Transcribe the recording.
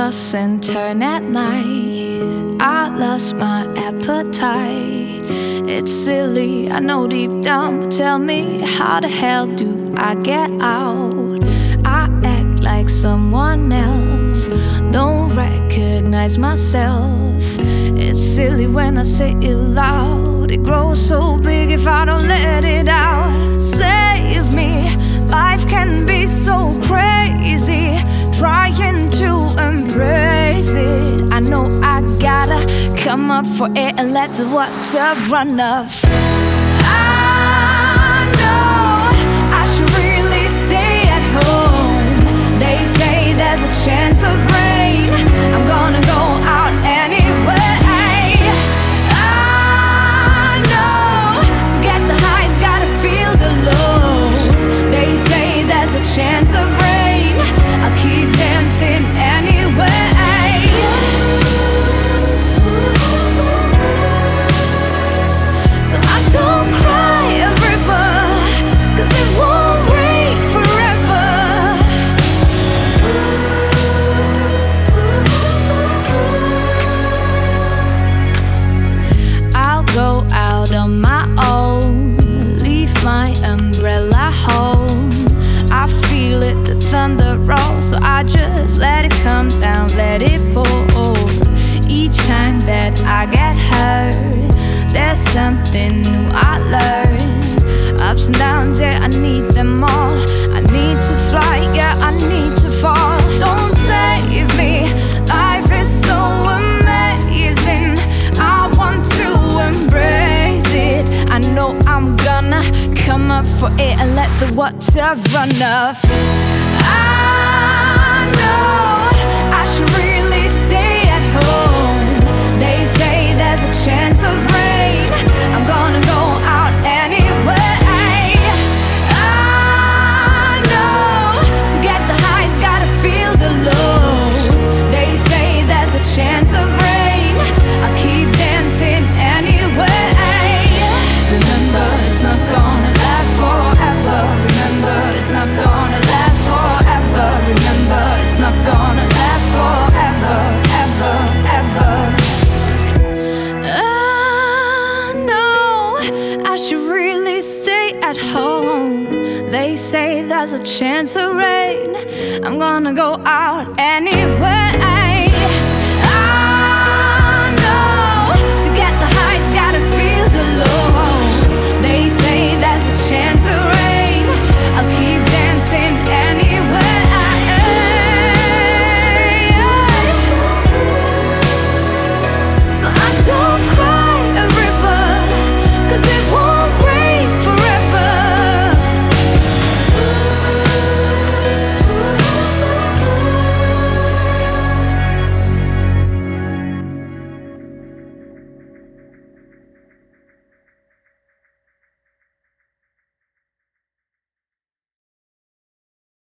toss and turn at night. I lost my appetite. It's silly, I know deep down, but tell me, how the hell do I get out? I act like someone else, don't recognize myself. It's silly when I say it loud. It grows so big if I don't let it out. Save me, life can be so crazy. Trying to embrace it, I know I gotta come up for it and let the water run off. I know I should really stay at home. They say there's a chance of rain. I'm gonna go out anyway. I know to get the highs, gotta feel the lows. They say there's a chance of rain. I'll keep dancing anyway. So I don't cry a river, 'cause it won't rain forever. I'll go out on my own, leave my umbrella home. I feel it, the thunder rolls, so I just let it come down, let it pour. Each time that I get hurt, there's something new I learn. Ups and downs, yeah, I need them all. I need to fly, yeah, I need to fall. Don't save me, life is so amazing. I want to embrace it. I know I'm gonna come up for it and let the water run off. I know I should really stay at home. They say there's a chance of rain. I'm gonna go out anyway. I know to get the highs, gotta feel the lows. They say there's a chance of rain. I'll keep dancing anyway. Remember, it's not gonna last forever. Remember, it's not gonna last forever. Remember, it's not gonna last forever, ever, ever. I know I should really stay at home. They say there's a chance of rain. I'm gonna go out anyway.